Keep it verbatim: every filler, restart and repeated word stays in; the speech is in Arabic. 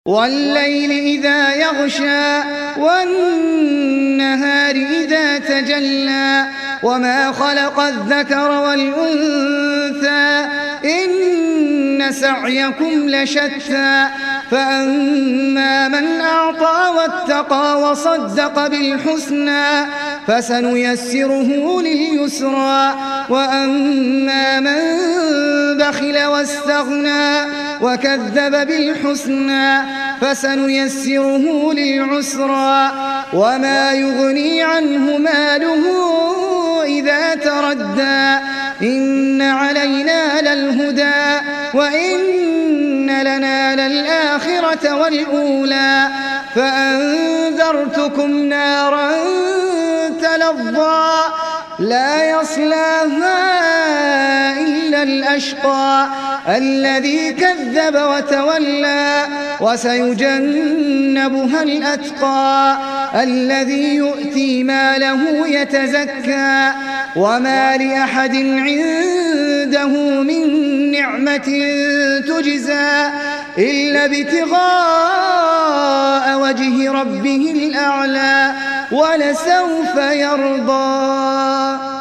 وَاللَّيْلِ إِذَا يَغْشَىٰ وَالنَّهَارِ إِذَا تَجَلَّىٰ وَمَا خَلَقَ الذَّكَرَ وَالْأُنثَىٰ إِنَّ سَعْيَكُمْ لَشَتَّىٰ فَأَمَّا مَنْ أَعْطَىٰ وَاتَّقَىٰ وَصَدَّقَ بِالْحُسْنَىٰ فَسَنُيَسِّرُهُ لِلْيُسْرَىٰ وَأَمَّا مَن بَخِلَ وَاسْتَغْنَىٰ وَكَذَّبَ بِالْحُسْنَىٰ فَسَنُيَسِّرُهُ لِلْعُسْرَىٰ وَمَا يُغْنِي عَنْهُ مَالُهُ إِذَا تَرَدَّىٰ إِنَّ عَلَيْنَا لَلْهُدَىٰ وَإِنَّ لَنَا لَلْآخِرَةَ وَالْأُولَىٰ فَأَنذَرْتُكُمْ نَارًا تَلَظَّىٰ لَا يَصْلَاهَا إِلَّا الْأَشْقَى الَّذِي كَذَّبَ وَتَوَلَّىٰ وَسَيُجَنَّبُهَا الْأَتْقَى الَّذِي يُؤْتِي مَالَهُ يَتَزَكَّىٰ وَمَا لِأَحَدٍ عِندَهُ مِن نِّعْمَةٍ تُجْزَىٰ إِلَّا ابْتِغَاءَ وَجْهِ رَبِّهِ الْأَعْلَىٰ وَلَسَوْفَ يَرْضَىٰ